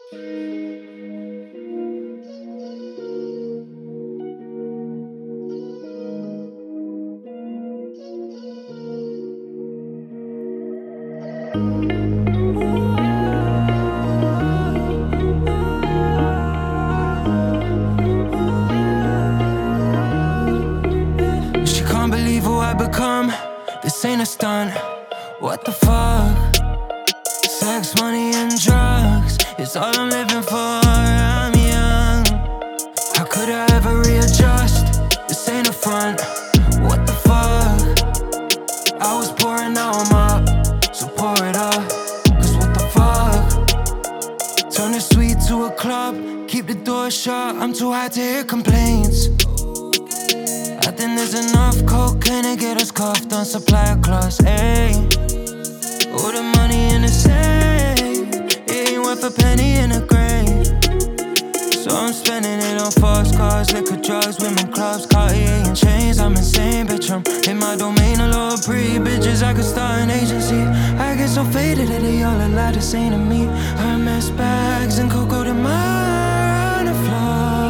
She can't believe who I become. This ain't a stunt. What the fuck? Sex, money, and drugs, it's all I'm living for. I'm young. How could I ever readjust? This ain't a front. What the fuck? I was pouring, now I'm up. So pour it up. Cause what the fuck? Turn the suite to a club. Keep the door shut. I'm too high to hear complaints. I think there's enough cocaine to get us cuffed on supplier class A. All the money in the safe, it ain't worth a penny in a grave. So I'm spending it on fast cars, liquor, drugs, women, clubs, Cartier and chains. I'm insane, bitch, I'm in my domain. A lot of pretty bitches, I could start an agency. I get so faded that they all look like the same to me. Hermes bags and Coco de Mar on the floor.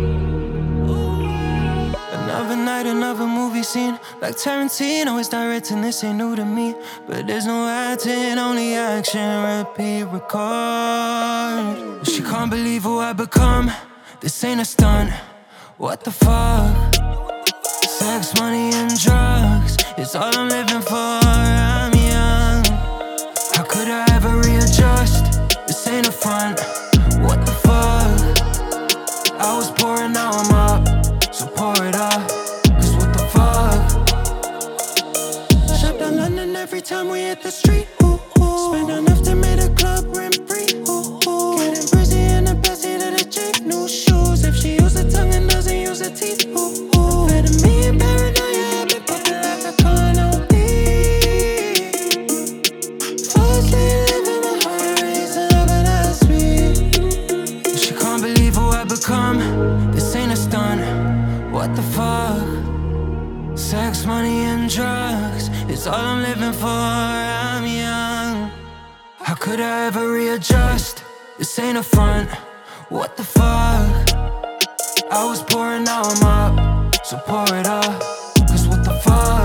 Another night, another movie scene. Like Tarantino is directing, this ain't new to me. But there's no acting, only action, repeat, record. She can't believe who I become. This ain't a stunt. What the fuck? Sex, money, and drugs, it's all I'm living for. I'm young. How could I ever readjust? This ain't a front. What the fuck? I was pouring, now I'm up. So pour it up. Cause what the fuck? Shut down London every time we hit the street. Ooh, ooh. Spend enough to make the club rent free. Ooh, ooh. Getting busy in the backseat of the Jeep. New shoes if she use her tongue and doesn't use her teeth. Ooh, ooh. Better me and paranoia have been popping like a con OD. Falsely living my heart racing over that speed. She can't believe who I become. This ain't a stunt. What the fuck? Sex, money, and drugs, it's all I'm living for. I'm young. How could I ever readjust? This ain't a front. What the fuck? I was pouring, now I'm up. So pour it up. Cause what the fuck?